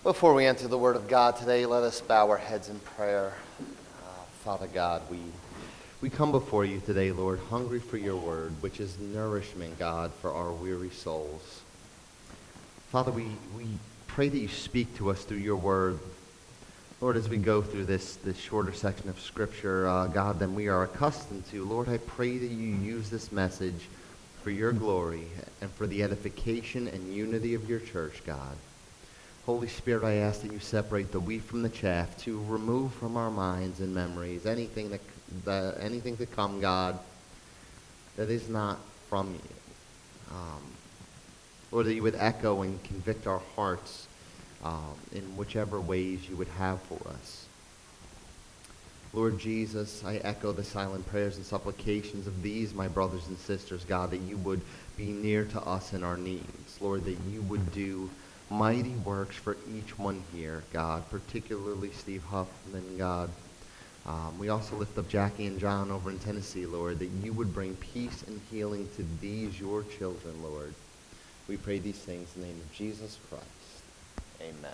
Before we enter the Word of God today, let us bow our heads in prayer. Father God, we come before you today, Lord, hungry for your Word, which is nourishment, God, for our weary souls. Father, we pray that you speak to us through your Word. Lord, as we go through this shorter section of Scripture, God, than we are accustomed to, Lord, I pray that you use this message for your glory and for the edification and unity of your church, God. Holy Spirit, I ask that you separate the wheat from the chaff, to remove from our minds and memories anything to come, God, that is not from you. Lord, that you would echo and convict our hearts in whichever ways you would have for us. Lord Jesus, I echo the silent prayers and supplications of these, my brothers and sisters, God, that you would be near to us in our needs. Lord, that you would do mighty works for each one here, God, particularly Steve Huffman, God. We also lift up Jackie and John over in Tennessee, Lord, that you would bring peace and healing to these, your children, Lord. We pray these things in the name of Jesus Christ. Amen.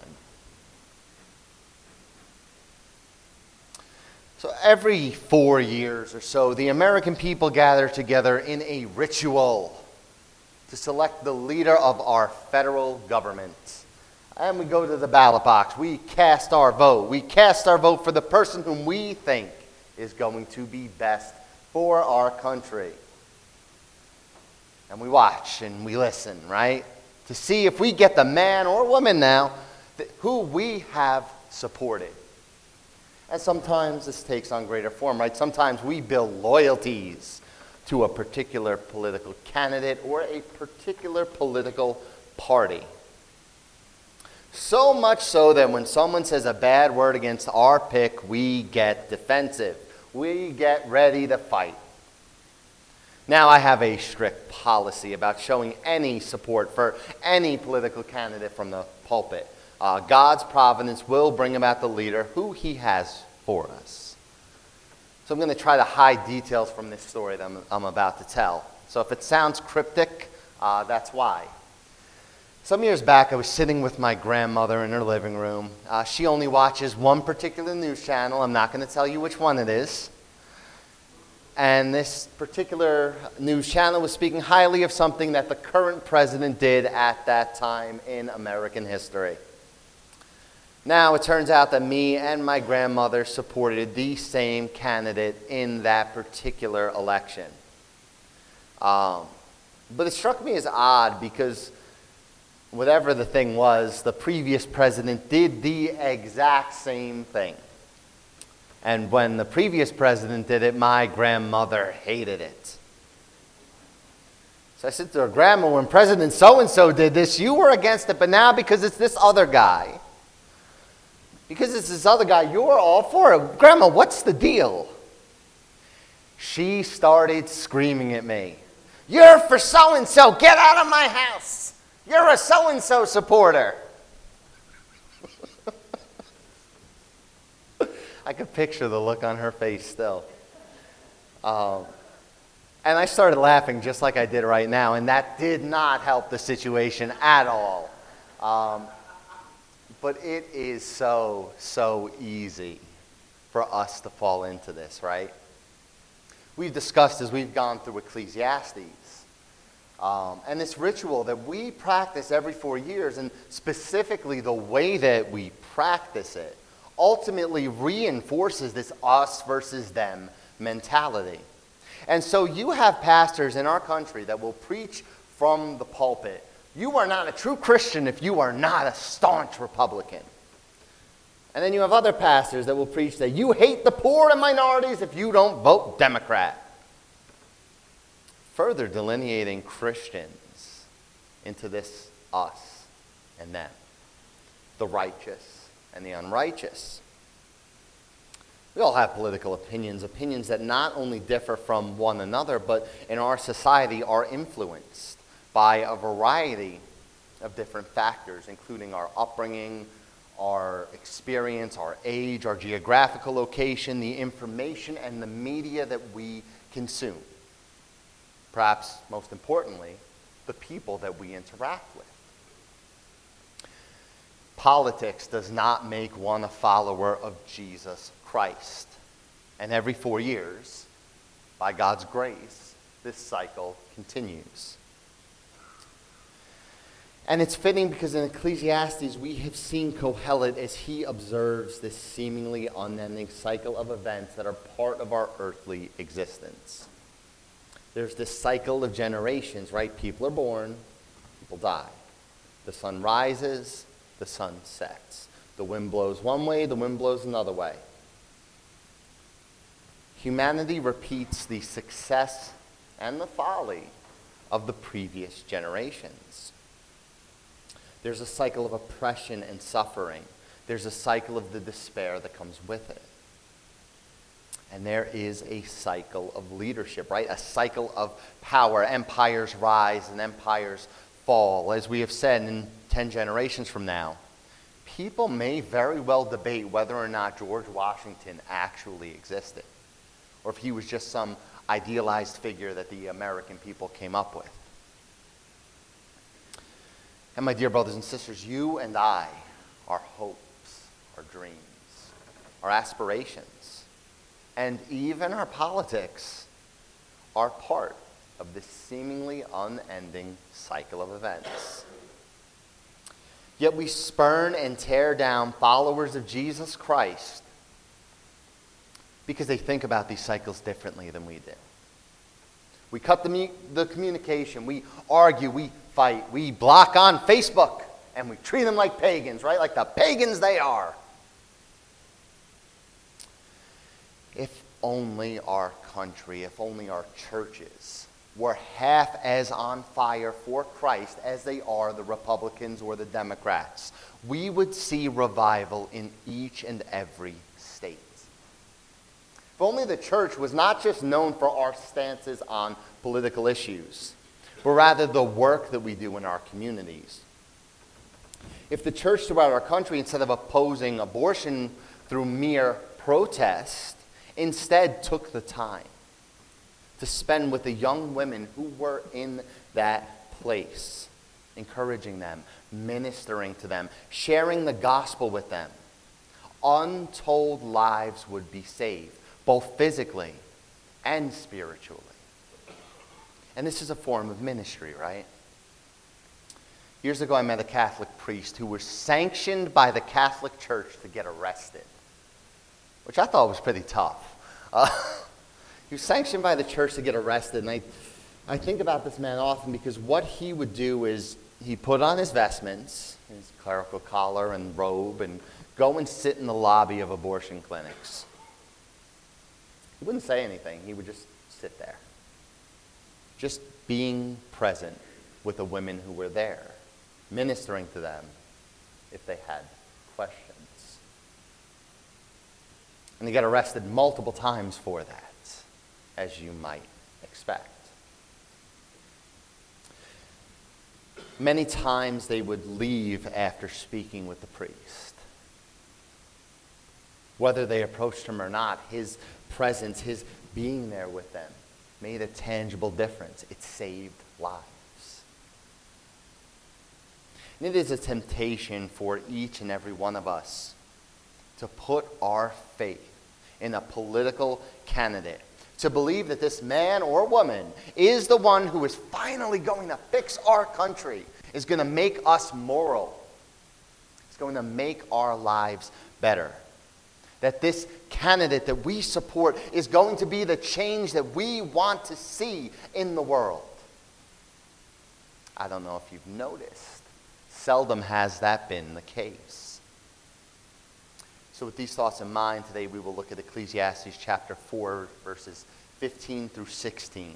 So every 4 years or so, the American people gather together in a ritual to select the leader of our federal government. And we go to the ballot box. We cast our vote. We cast our vote for the person whom we think is going to be best for our country. And we watch and we listen, right? To see if we get the man or woman now who we have supported. And sometimes this takes on greater form, right? Sometimes we build loyalties to a particular political candidate or a particular political party. So much so that when someone says a bad word against our pick, we get defensive. We get ready to fight. Now, I have a strict policy about showing any support for any political candidate from the pulpit. God's providence will bring about the leader who he has for us. So I'm going to try to hide details from this story that I'm about to tell. So if it sounds cryptic, that's why. Some years back, I was sitting with my grandmother in her living room. She only watches one particular news channel. I'm not going to tell you which one it is. And this particular news channel was speaking highly of something that the current president did at that time in American history. Now, it turns out that me and my grandmother supported the same candidate in that particular election. But it struck me as odd because whatever the thing was, the previous president did the exact same thing. And when the previous president did it, my grandmother hated it. So I said to her, Grandma, when President so-and-so did this, you were against it, but now because it's this other guy, you're all for it. Grandma, what's the deal? She started screaming at me. You're for so-and-so. Get out of my house. You're a so-and-so supporter. I could picture the look on her face still. And I started laughing just like I did right now, and that did not help the situation at all. But it is so easy for us to fall into this, right? We've discussed as we've gone through Ecclesiastes. And this ritual that we practice every 4 years, and specifically the way that we practice it, ultimately reinforces this us versus them mentality. And so you have pastors in our country that will preach from the pulpit. You are not a true Christian if you are not a staunch Republican. And then you have other pastors that will preach that you hate the poor and minorities if you don't vote Democrat. Further delineating Christians into this us and them, the righteous and the unrighteous. We all have political opinions that not only differ from one another, but in our society are influenced by a variety of different factors, including our upbringing, our experience, our age, our geographical location, the information and the media that we consume. Perhaps most importantly, the people that we interact with. Politics does not make one a follower of Jesus Christ. And every 4 years, by God's grace, this cycle continues. And it's fitting because in Ecclesiastes, we have seen Kohelet as he observes this seemingly unending cycle of events that are part of our earthly existence. There's this cycle of generations, right? People are born, people die. The sun rises, the sun sets. The wind blows one way, the wind blows another way. Humanity repeats the success and the folly of the previous generations. There's a cycle of oppression and suffering. There's a cycle of the despair that comes with it. And there is a cycle of leadership, right? A cycle of power. Empires rise and empires fall. As we have said, in 10 generations from now, people may very well debate whether or not George Washington actually existed, or if he was just some idealized figure that the American people came up with. And my dear brothers and sisters, you and I, our hopes, our dreams, our aspirations, and even our politics are part of this seemingly unending cycle of events. Yet we spurn and tear down followers of Jesus Christ because they think about these cycles differently than we do. We cut the communication, we argue, we fight, we block on Facebook, and we treat them like pagans, right? Like the pagans they are. If only our country, if only our churches were half as on fire for Christ as they are the Republicans or the Democrats, we would see revival in each and every state. If only the church was not just known for our stances on political issues, but rather the work that we do in our communities. If the church throughout our country, instead of opposing abortion through mere protest, instead took the time to spend with the young women who were in that place, encouraging them, ministering to them, sharing the gospel with them, untold lives would be saved, both physically and spiritually. And this is a form of ministry, right? Years ago, I met a Catholic priest who was sanctioned by the Catholic Church to get arrested, which I thought was pretty tough. He was sanctioned by the church to get arrested, and I think about this man often because what he would do is he'd put on his vestments, his clerical collar and robe, and go and sit in the lobby of abortion clinics. He wouldn't say anything. He would just sit there, just being present with the women who were there, ministering to them if they had questions. And he got arrested multiple times for that, as you might expect. Many times they would leave after speaking with the priest. Whether they approached him or not, his presence, his being there with them, made a tangible difference. It saved lives. And it is a temptation for each and every one of us to put our faith in a political candidate, to believe that this man or woman is the one who is finally going to fix our country, is going to make us moral, is going to make our lives better. That this candidate that we support is going to be the change that we want to see in the world. I don't know if you've noticed, seldom has that been the case. So with these thoughts in mind, today we will look at Ecclesiastes chapter 4, verses 15 through 16.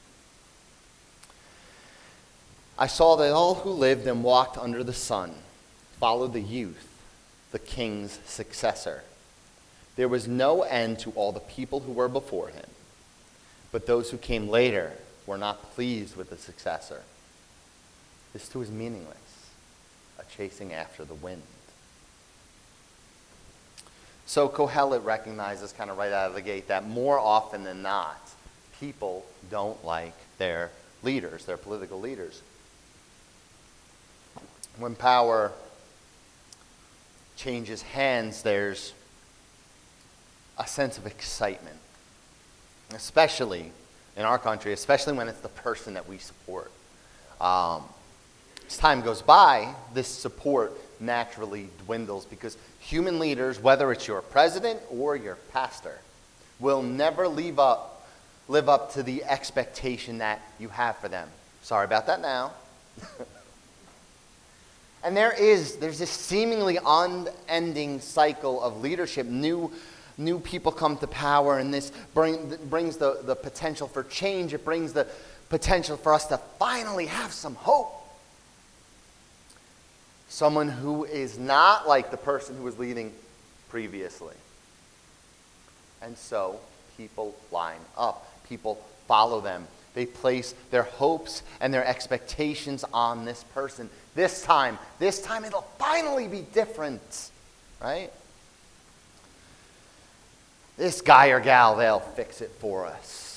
I saw that all who lived and walked under the sun followed the youth, the king's successor. There was no end to all the people who were before him, but those who came later were not pleased with the successor. This too is meaningless, a chasing after the wind. So Kohelet recognizes kind of right out of the gate that more often than not, people don't like their leaders, their political leaders. When power changes hands, there's a sense of excitement, especially in our country, especially when it's the person that we support. As time goes by, this support naturally dwindles because human leaders, whether it's your president or your pastor, will never live up to the expectation that you have for them. Sorry about that now. And there's this seemingly unending cycle of leadership. New people come to power, and this brings the potential for change. It brings the potential for us to finally have some hope. Someone who is not like the person who was leading previously. And so people line up. People follow them. They place their hopes and their expectations on this person. This time it'll finally be different, right? This guy or gal, they'll fix it for us.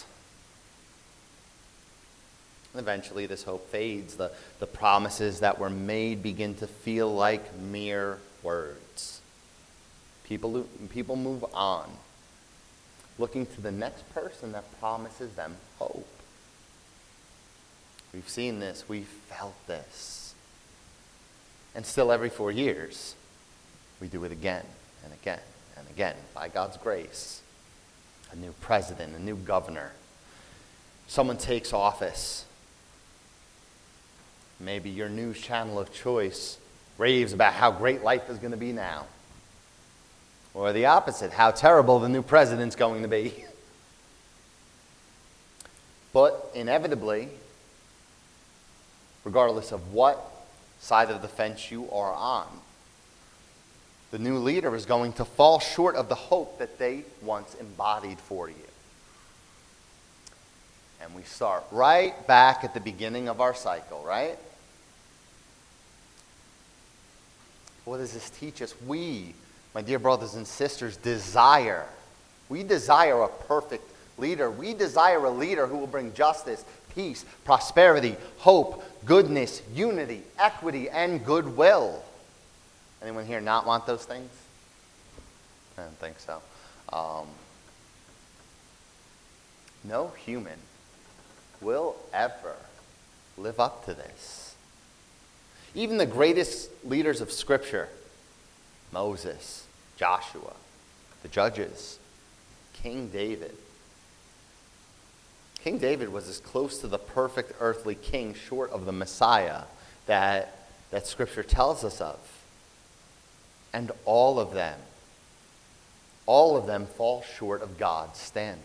And eventually this hope fades. The promises that were made begin to feel like mere words. People move on, looking to the next person that promises them hope. We've seen this. We've felt this. And still every 4 years, we do it again and again and again. By God's grace, a new president, a new governor. Someone takes office. Maybe your news channel of choice raves about how great life is going to be now. Or the opposite, how terrible the new president's going to be. But inevitably, regardless of what side of the fence you are on, the new leader is going to fall short of the hope that they once embodied for you. And we start right back at the beginning of our cycle, right? What does this teach us? We, my dear brothers and sisters, desire a perfect leader. We desire a leader who will bring justice, peace, prosperity, hope, goodness, unity, equity, and goodwill. Anyone here not want those things? I don't think so. No human will ever live up to this. Even the greatest leaders of Scripture, Moses, Joshua, the judges, King David. King David was as close to the perfect earthly king, short of the Messiah, that Scripture tells us of. And all of them fall short of God's standard.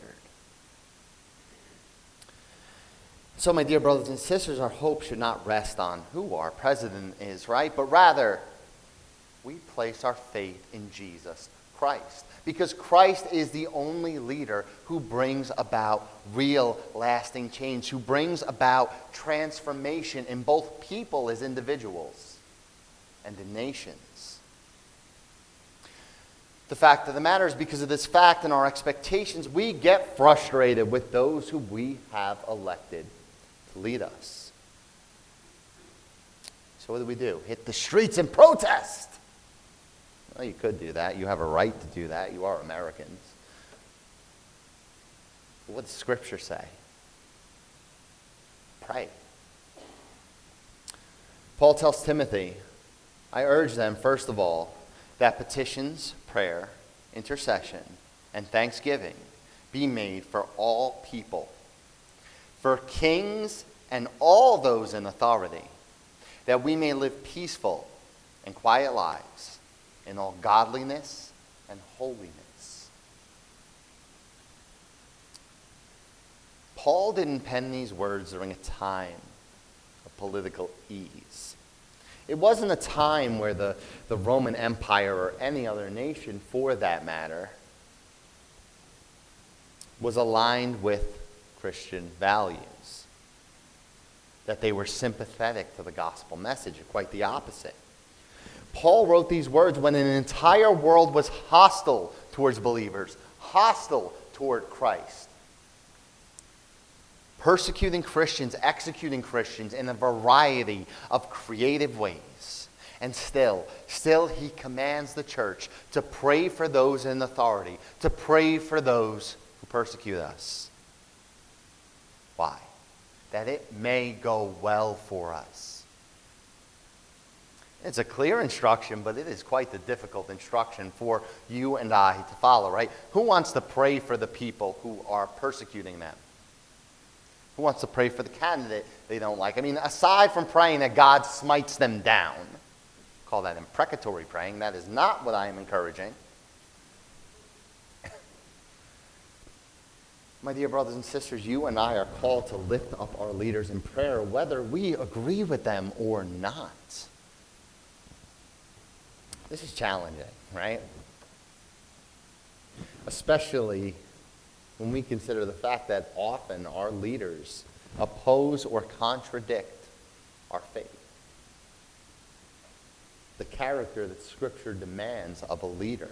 So, my dear brothers and sisters, our hope should not rest on who our president is, right? But rather, we place our faith in Jesus Christ. Because Christ is the only leader who brings about real, lasting change, who brings about transformation in both people as individuals and in nations. The fact of the matter is, because of this fact and our expectations, we get frustrated with those who we have elected to lead us. So what do? Hit the streets and protest. Well, you could do that. You have a right to do that. You are Americans. But what does Scripture say? Pray. Paul tells Timothy, I urge them, first of all, that petitions, prayer, intercession, and thanksgiving be made for all people, for kings and all those in authority, that we may live peaceful and quiet lives in all godliness and holiness. Paul didn't pen these words during a time of political ease. It wasn't a time where the Roman Empire or any other nation, for that matter, was aligned with Christian values, that they were sympathetic to the gospel message, quite the opposite. Paul wrote these words when an entire world was hostile towards believers, hostile toward Christ, persecuting Christians, executing Christians in a variety of creative ways. And still he commands the church to pray for those in authority, to pray for those who persecute us. Why? That it may go well for us. It's a clear instruction, but it is quite the difficult instruction for you and I to follow, right? Who wants to pray for the people who are persecuting them? Who wants to pray for the candidate they don't like? I mean, aside from praying that God smites them down, call that imprecatory praying, that is not what I am encouraging. My dear brothers and sisters, you and I are called to lift up our leaders in prayer, whether we agree with them or not. This is challenging, right? Especially when we consider the fact that often our leaders oppose or contradict our faith. The character that Scripture demands of a leader.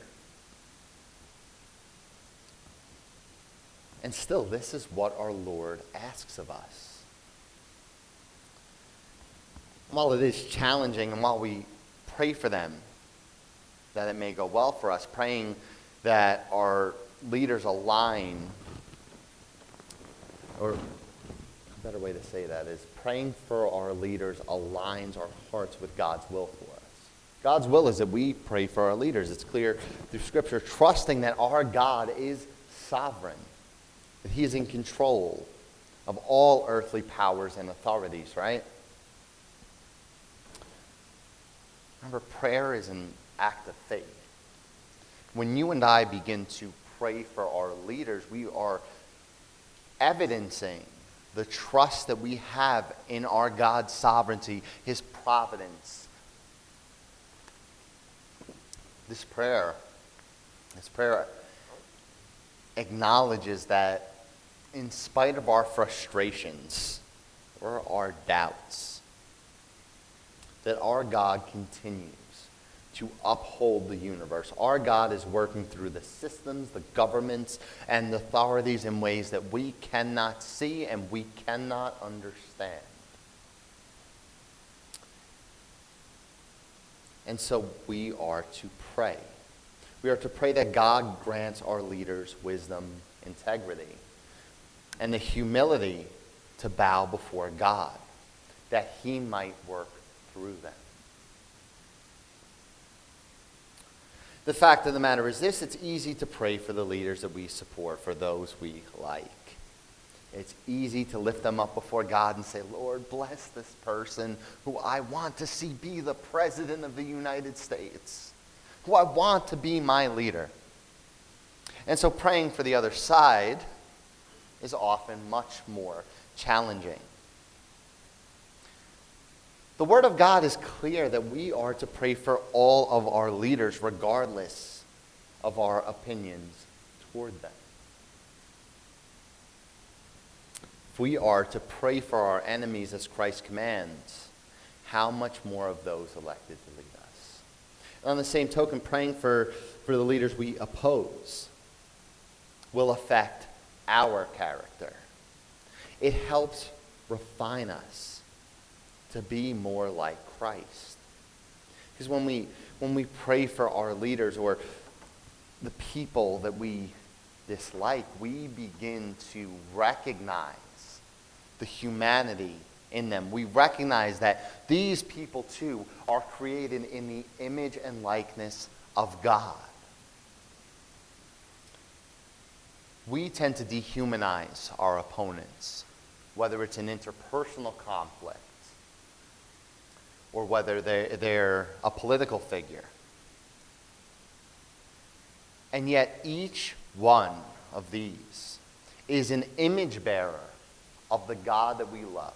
And still, this is what our Lord asks of us. While it is challenging, and while we pray for them, that it may go well for us, praying that our leaders align, or a better way to say that is praying for our leaders aligns our hearts with God's will for us. God's will is that we pray for our leaders. It's clear through Scripture, trusting that our God is sovereign, that he is in control of all earthly powers and authorities, right? Remember, prayer is an act of faith. When you and I begin to pray for our leaders, we are evidencing the trust that we have in our God's sovereignty, his providence. This prayer acknowledges that in spite of our frustrations or our doubts, that our God continues to uphold the universe. Our God is working through the systems, the governments, and the authorities in ways that we cannot see and we cannot understand. And so we are to pray. We are to pray that God grants our leaders wisdom, integrity, and the humility to bow before God, that he might work through them. The fact of the matter is this: it's easy to pray for the leaders that we support, for those we like. It's easy to lift them up before God and say, Lord, bless this person who I want to see be the President of the United States, who I want to be my leader. And so praying for the other side is often much more challenging. The Word of God is clear that we are to pray for all of our leaders regardless of our opinions toward them. If we are to pray for our enemies as Christ commands, how much more of those elected to lead us? And on the same token, praying for the leaders we oppose will affect our character. It helps refine us to be more like Christ. Because when we pray for our leaders or the people that we dislike, we begin to recognize the humanity in them. We recognize that these people too are created in the image and likeness of God. We tend to dehumanize our opponents, whether it's an interpersonal conflict or whether they're a political figure. And yet each one of these is an image bearer of the God that we love.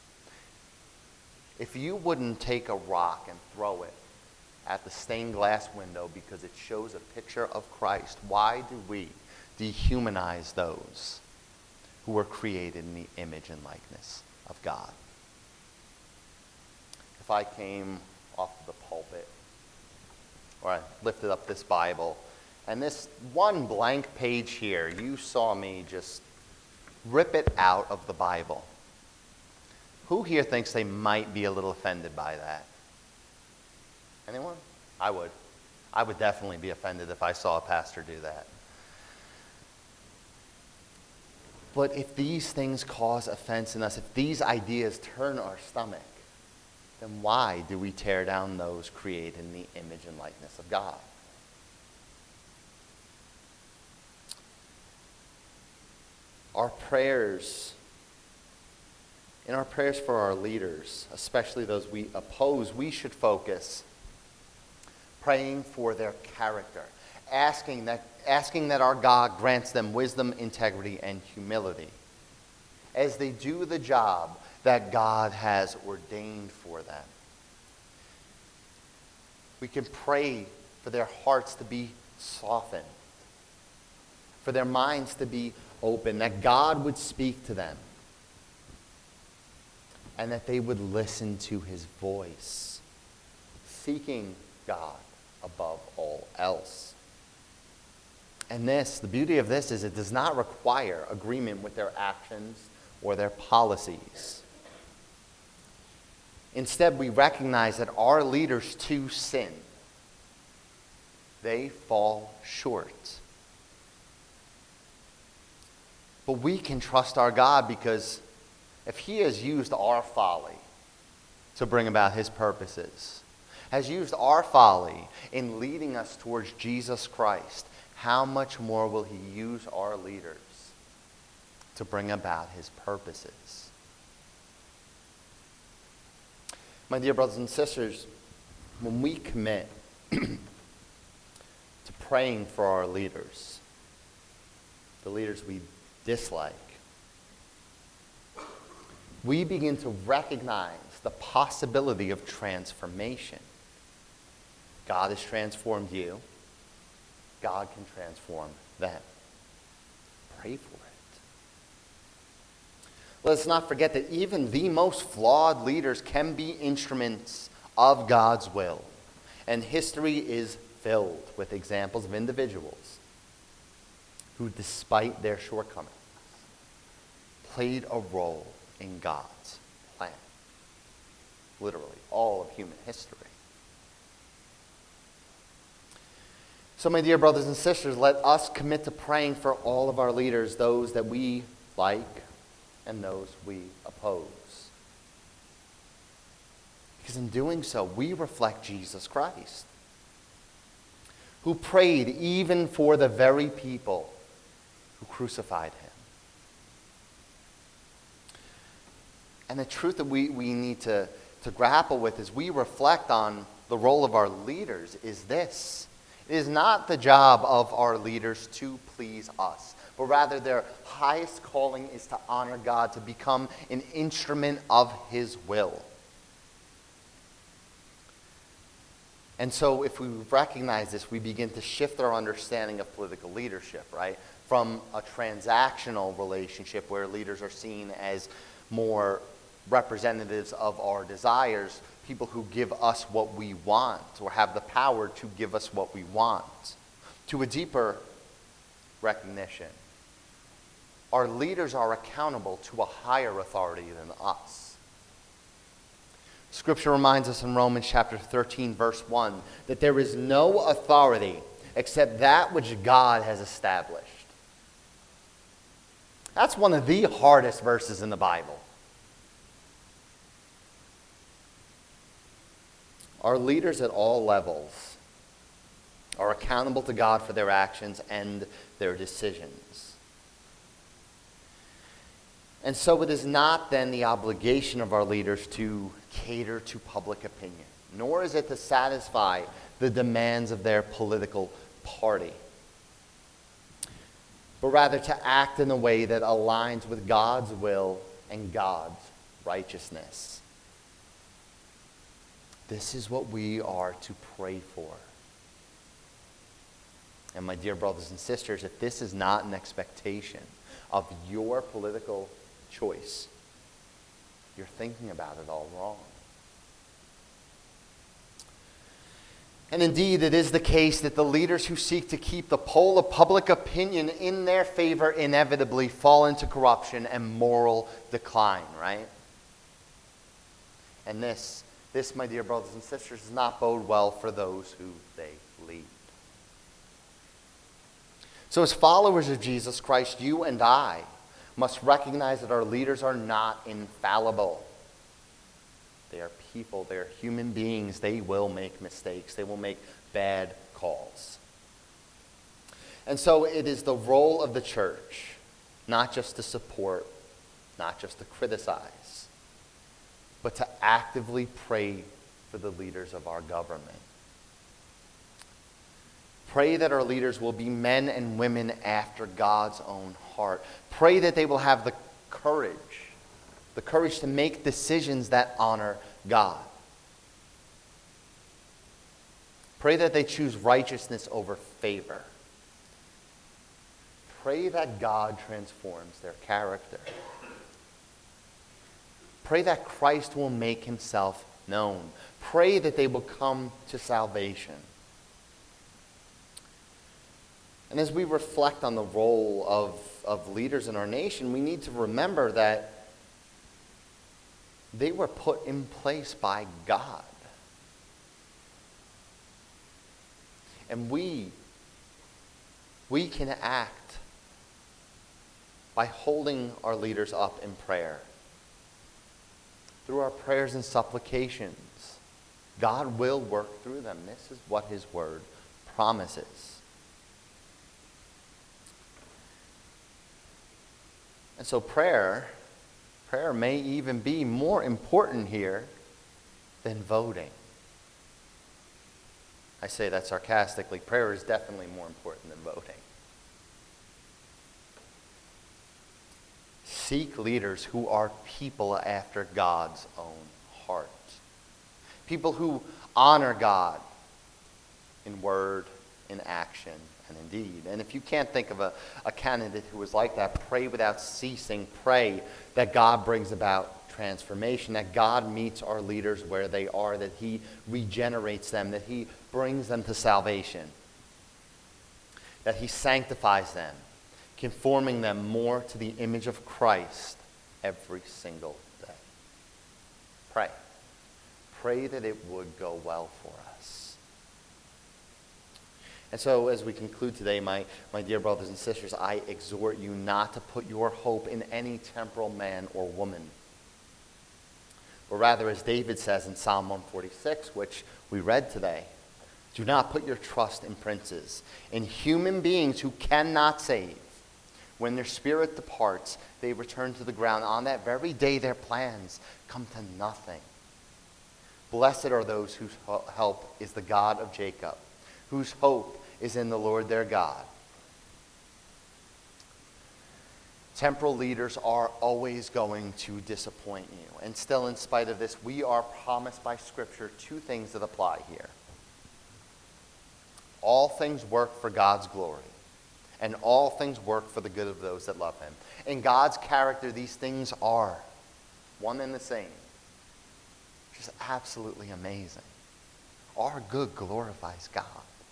If you wouldn't take a rock and throw it at the stained glass window because it shows a picture of Christ, why do we dehumanize those who were created in the image and likeness of God? If I came off the pulpit or I lifted up this Bible and this one blank page here, you saw me just rip it out of the Bible, who here thinks they might be a little offended by that? Anyone? I would. I would definitely be offended if I saw a pastor do that. But if these things cause offense in us, if these ideas turn our stomach, then why do we tear down those created in the image and likeness of God? In our prayers for our leaders, especially those we oppose, we should focus praying for their character, asking that our God grants them wisdom, integrity, and humility as they do the job that God has ordained for them. We can pray for their hearts to be softened, for their minds to be open, that God would speak to them, and that they would listen to his voice, seeking God above all else. And the beauty of this is it does not require agreement with their actions or their policies. Instead, we recognize that our leaders too sin. They fall short. But we can trust our God because if he has used our folly to bring about his purposes, has used our folly in leading us towards Jesus Christ, how much more will he use our leaders to bring about his purposes? My dear brothers and sisters, when we commit to praying for our leaders, the leaders we dislike, we begin to recognize the possibility of transformation. God has transformed you. God can transform them. Pray for it. Let's not forget that even the most flawed leaders can be instruments of God's will. And history is filled with examples of individuals who, despite their shortcomings, played a role in God's plan. Literally, all of human history. So, my dear brothers and sisters, let us commit to praying for all of our leaders, those that we like and those we oppose. Because in doing so, we reflect Jesus Christ, who prayed even for the very people who crucified him. And the truth that we need to grapple with as we reflect on the role of our leaders is this. It is not the job of our leaders to please us, but rather their highest calling is to honor God, to become an instrument of his will. And so if we recognize this, we begin to shift our understanding of political leadership, right? From a transactional relationship where leaders are seen as more representatives of our desires, people who give us what we want or have the power to give us what we want, to a deeper recognition. Our leaders are accountable to a higher authority than us. Scripture reminds us in Romans chapter 13, verse 1, that there is no authority except that which God has established. That's one of the hardest verses in the Bible. Our leaders at all levels are accountable to God for their actions and their decisions. And so it is not then the obligation of our leaders to cater to public opinion, nor is it to satisfy the demands of their political party, but rather to act in a way that aligns with God's will and God's righteousness. This is what we are to pray for. And my dear brothers and sisters, if this is not an expectation of your political choice, you're thinking about it all wrong. And indeed, it is the case that the leaders who seek to keep the pole of public opinion in their favor inevitably fall into corruption and moral decline, right? And this This, my dear brothers and sisters, does not bode well for those who they lead. So as followers of Jesus Christ, you and I must recognize that our leaders are not infallible. They are people. They are human beings. They will make mistakes. They will make bad calls. And so it is the role of the church not just to support, not just to criticize, but to actively pray for the leaders of our government. Pray that our leaders will be men and women after God's own heart. Pray that they will have the courage to make decisions that honor God. Pray that they choose righteousness over favor. Pray that God transforms their character. Pray that Christ will make himself known. Pray that they will come to salvation. And as we reflect on the role of leaders in our nation, we need to remember that they were put in place by God. And we can act by holding our leaders up in prayer. Through our prayers and supplications, God will work through them. This is what his word promises. And so prayer may even be more important here than voting. I say that sarcastically. Prayer is definitely more important than voting. Seek leaders who are people after God's own heart. People who honor God in word, in action, and in deed. And if you can't think of a candidate who is like that, pray without ceasing. Pray that God brings about transformation, that God meets our leaders where they are, that he regenerates them, that he brings them to salvation, that he sanctifies them, conforming them more to the image of Christ every single day. Pray. Pray that it would go well for us. And so as we conclude today, my dear brothers and sisters, I exhort you not to put your hope in any temporal man or woman. But rather, as David says in Psalm 146, which we read today, do not put your trust in princes, in human beings who cannot save. When their spirit departs, they return to the ground. On that very day, their plans come to nothing. Blessed are those whose help is the God of Jacob, whose hope is in the Lord their God. Temporal leaders are always going to disappoint you. And still, in spite of this, we are promised by Scripture two things that apply here. All things work for God's glory, and all things work for the good of those that love him. In God's character, these things are one and the same. Just absolutely amazing. Our good glorifies God.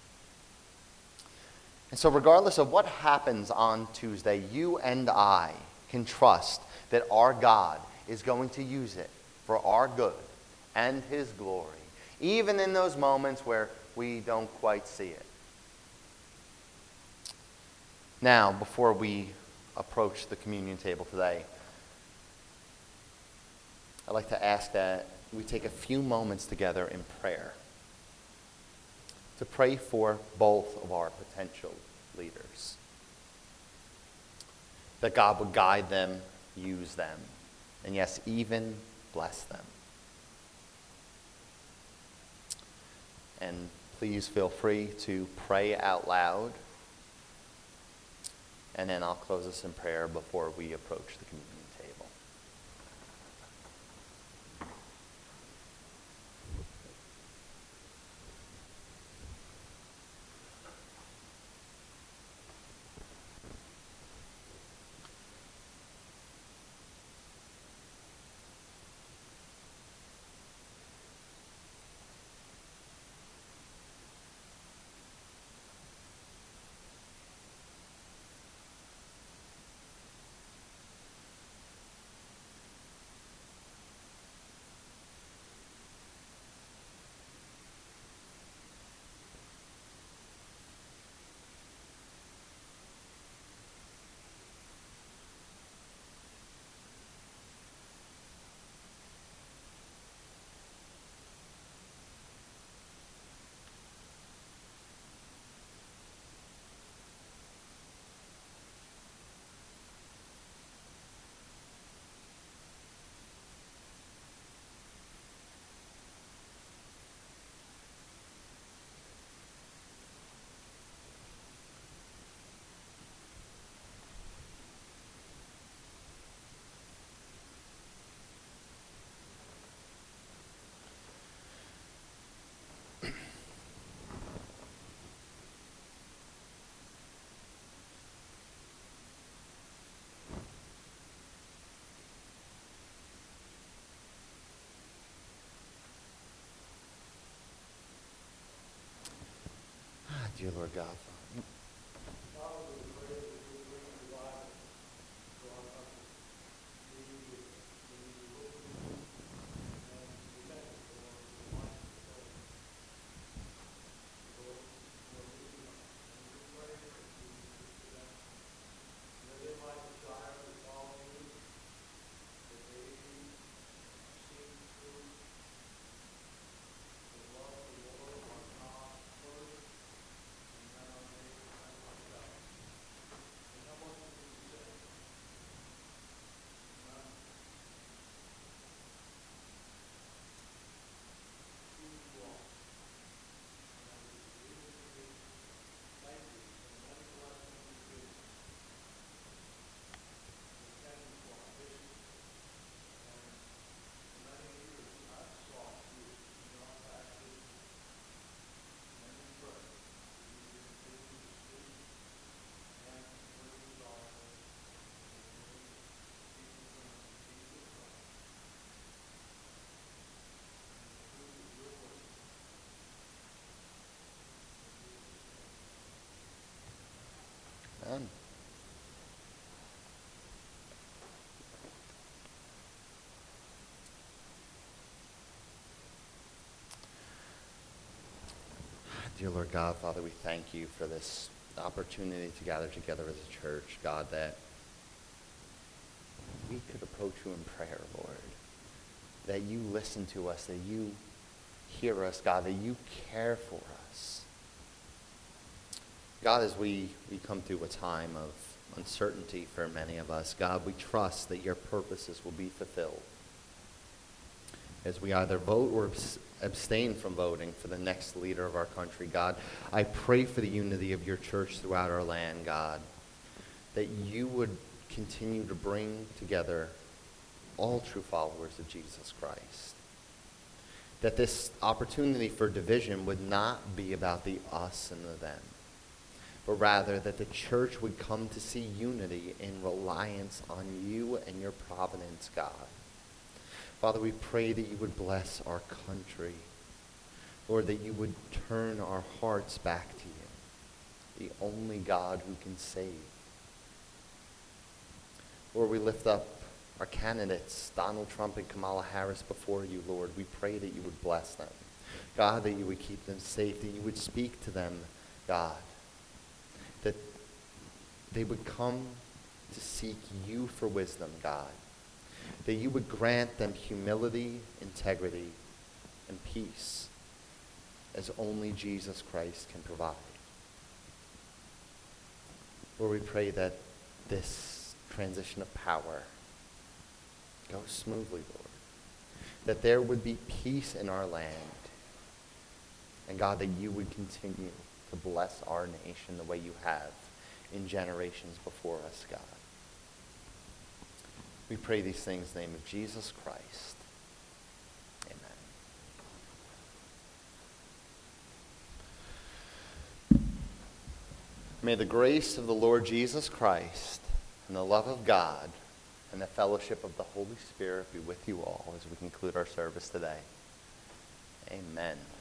And so regardless of what happens on Tuesday, you and I can trust that our God is going to use it for our good and his glory, even in those moments where we don't quite see it. Now, before we approach the communion table today, I'd like to ask that we take a few moments together in prayer to pray for both of our potential leaders. That God would guide them, use them, and yes, even bless them. And please feel free to pray out loud. And then I'll close us in prayer before we approach the communion table. Dear Lord God. Amen. Dear Lord God, Father, we thank you for this opportunity to gather together as a church, God, that we could approach you in prayer, Lord. That you listen to us, that you hear us, God, that you care for us. God, as we come through a time of uncertainty for many of us, God, we trust that your purposes will be fulfilled. As we either vote or abstain from voting for the next leader of our country, God, I pray for the unity of your church throughout our land, God, that you would continue to bring together all true followers of Jesus Christ. That this opportunity for division would not be about the us and the them, but rather that the church would come to see unity in reliance on you and your providence, God. Father, we pray that you would bless our country. Lord, that you would turn our hearts back to you, the only God who can save. Lord, we lift up our candidates, Donald Trump and Kamala Harris, before you, Lord. We pray that you would bless them. God, that you would keep them safe, that you would speak to them, God. That they would come to seek you for wisdom, God. That you would grant them humility, integrity, and peace, as only Jesus Christ can provide. Lord, we pray that this transition of power goes smoothly, Lord. That there would be peace in our land. And God, that you would continue to bless our nation the way you have in generations before us, God. We pray these things in the name of Jesus Christ. Amen. May the grace of the Lord Jesus Christ and the love of God and the fellowship of the Holy Spirit be with you all as we conclude our service today. Amen.